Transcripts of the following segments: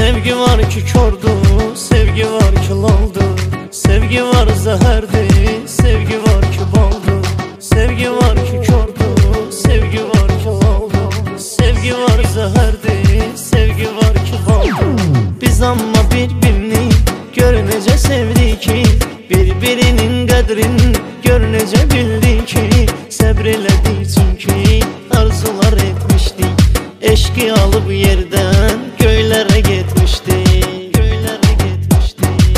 Sevgi var ki kördür, sevgi var ki laldır. Sevgi var zəhərdir, sevgi var ki baldır. Sevgi var ki kördür, sevgi var ki laldır. Sevgi var zəhərdir, sevgi var ki baldır. Biz amma bir-birini gör necə sevdik ki, bir-birinin qədrini gör necə bildik ki. Səbr elədik çünki arzular etmişdik, eşqi alıb yerdən göylərə getmişdik, göylərə getmişdik.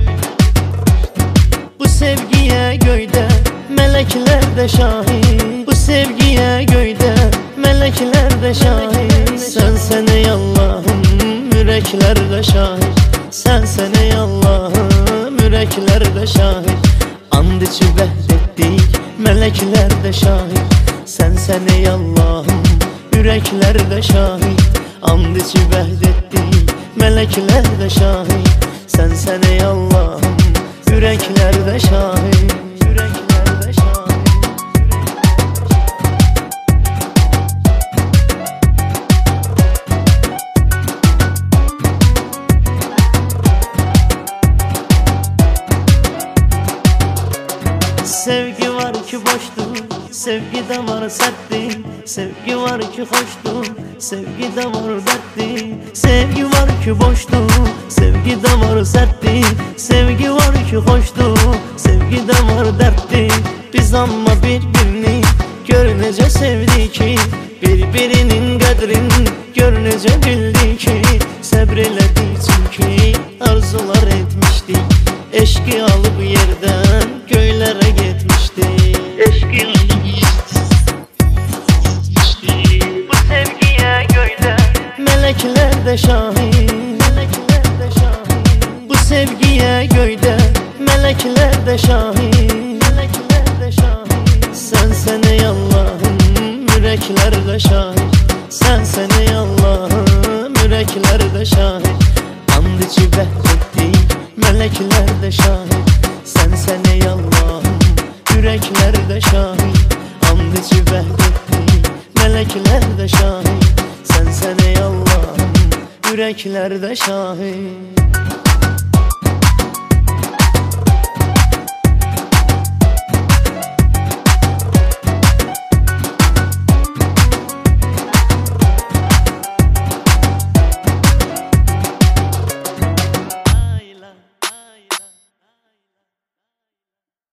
Bu sevgiyə göydə mələklər də şahid, bu sevgiyə göydə mələklər də şahid. Sənsən ey Allahım, ürəklər də şahid. Sənsən ey Allahım, ürəklər də şahid. And içib əhd etdik, mələklər də şahid. Sənsən ey Allahım, ürəklər də şahid. And içib əhd etdik, mələklər də şahid. Sənsən ey Allahım, ürəklər də şahid. Ürəklər də şahid. Sevgi var ki boşdur, sevgide var sərtdir. Sevgi var ki xoşdur, sevgide var dərddir. Sevgi var ki boşdur, sevgide var sərtdir. Sevgi var ki xoşdur, sevgide var dərddir. Biz amma bir-birini gör necə sevdik ki, bir-birinin qədrini gör necə bildik ki. Səbr elədik çünki arzular etmişdik, eşqi alıb yerdən göylərə getmişdik, eşqi alıb yerdən. Bu sevgiyə göydə mələklər də şahid, mələklər də şahid. Bu sevgiyə göydə mələklər də şahid, mələklər də şahid. Sənsən ey Allahım, ürəklər də şahid. Sənsən ey Allahım, ürəklər də şahid. And içib əhd etdik, mələklər də şahid. Sənsən ey Allahım, ürəklər də şahid. And içib əhd etdik, mələklər də şahid. Sənsən ey Allahım, ürəklər də şahid.